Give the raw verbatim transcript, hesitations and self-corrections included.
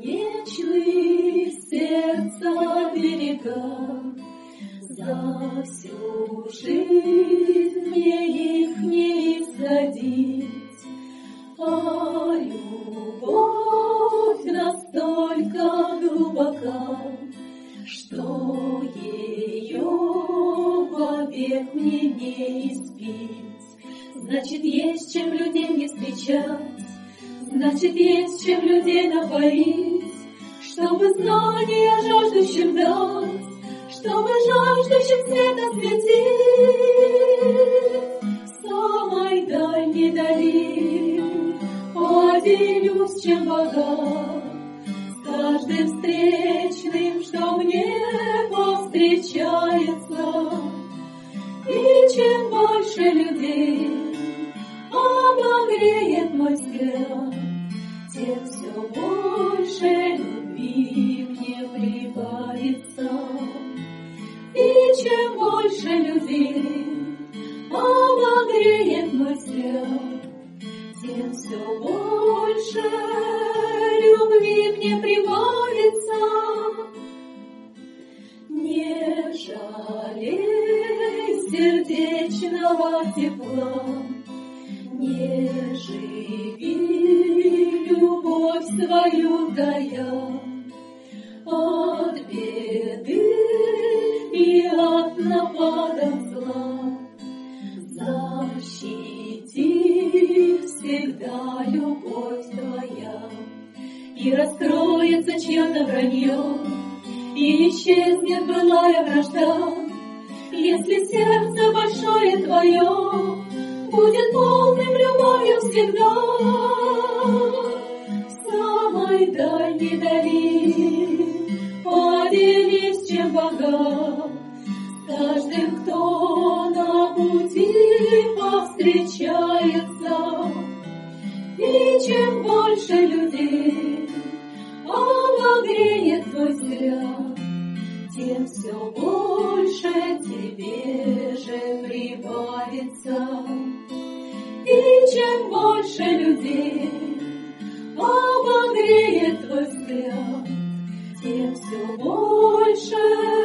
бесконечных сердца берега, за всю жизнь мне их не исходить, а любовь настолько глубока, что ее вовек мне не испить. Значит, есть чем людей не встречать, значит, есть чем людей напоить, чтобы знания жаждущим дать, чтобы жаждущим света светить. В самой дальней дали поделюсь, чем богат, с каждым встречным, что мне повстречается. И чем больше людей обогреет мой взгляд, тем все больше любви мне прибавится. И чем больше людей обогреет мой взгляд, тем все больше любви мне прибавится. Не жалей сердечного тепла, не живи любовь свою тая от беды и от нападов зла. Защити всегда любовь твоя, и раскроется чье-то вранье, и исчезнет былая вражда, если сердце большое твое будет полным любовью всегда. В самой дальней дали поделись, чем богат, с каждым, кто на пути повстречается. И чем больше людей обогреет твой взгляд, тем все больше тебе же прибавится. И чем больше людей обогреет твой взгляд, тем все больше